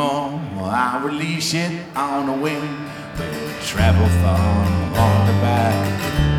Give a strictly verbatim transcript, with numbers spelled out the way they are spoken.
more. I release it on the wind. Travel far on the back.